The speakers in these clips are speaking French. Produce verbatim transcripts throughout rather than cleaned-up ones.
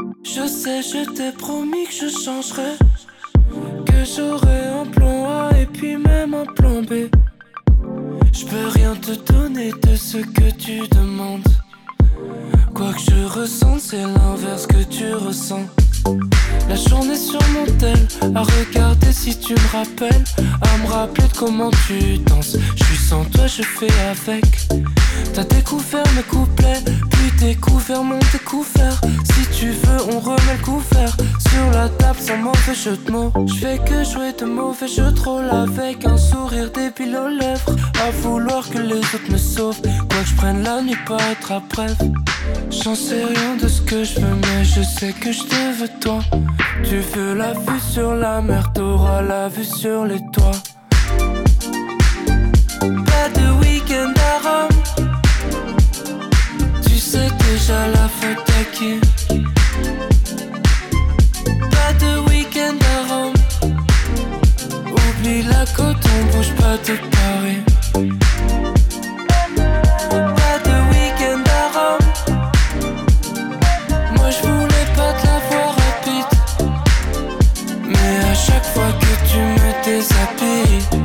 Je sais, je t'ai promis que je changerai, que j'aurai un plan A et puis même un plan B. Je peux rien te donner de ce que tu demandes. Quoi que je ressente, c'est l'inverse que tu ressens. La journée sur mon tel, à regarder si tu me rappelles, à me rappeler de comment tu danses. Je suis sans toi, je fais avec. T'as découvert mes couplets, puis découvert mon découvert. Si tu veux, on remet le couvert sur la table sans mauvais jeu de mots. Je fais que jouer de mauvais jeux de rôle avec un sourire débile aux lèvres, à vouloir que les autres me sauvent. Quoi que je prenne la nuit pour être à bref. J'en sais rien de ce que je veux, mais je sais que je te veux toi. Tu veux la vue sur la mer, t'auras la vue sur les toits. Pas de week-end à Rome, tu sais déjà la faute à qui. Pas de week-end à Rome, oublie la côte, on bouge pas de Paris. Pas de week-end à Rome, moi je voulais pas te la voir rapide, mais à chaque fois que tu me déshabilles,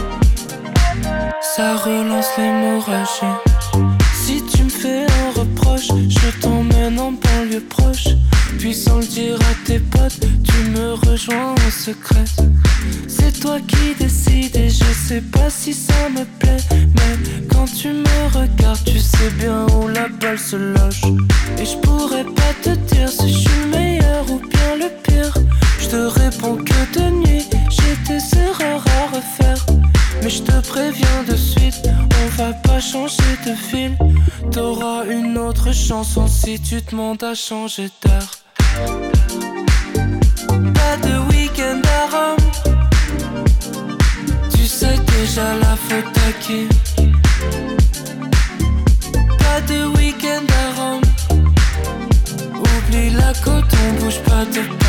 ça relance l'hémorragie. Si tu me fais un reproche, je t'emmène en banlieue proche, puis sans le dire à tes potes, tu me rejoins en secret. C'est toi qui décides et je sais pas si ça me plaît, mais quand tu me regardes, tu sais bien où la balle se loge. Et je pourrais pas te dire si je suis le meilleur ou bien le pire. Je te réponds que de nuit, j'ai des erreurs à refaire, mais je te préviens de suite, on va pas changer de fil. T'auras une autre chanson si tu demandes à changer d'heure. Pas de week-end à Rome, tu sais déjà la faute à qui. Pas de week-end à Rome, oublie la côte, on bouge pas de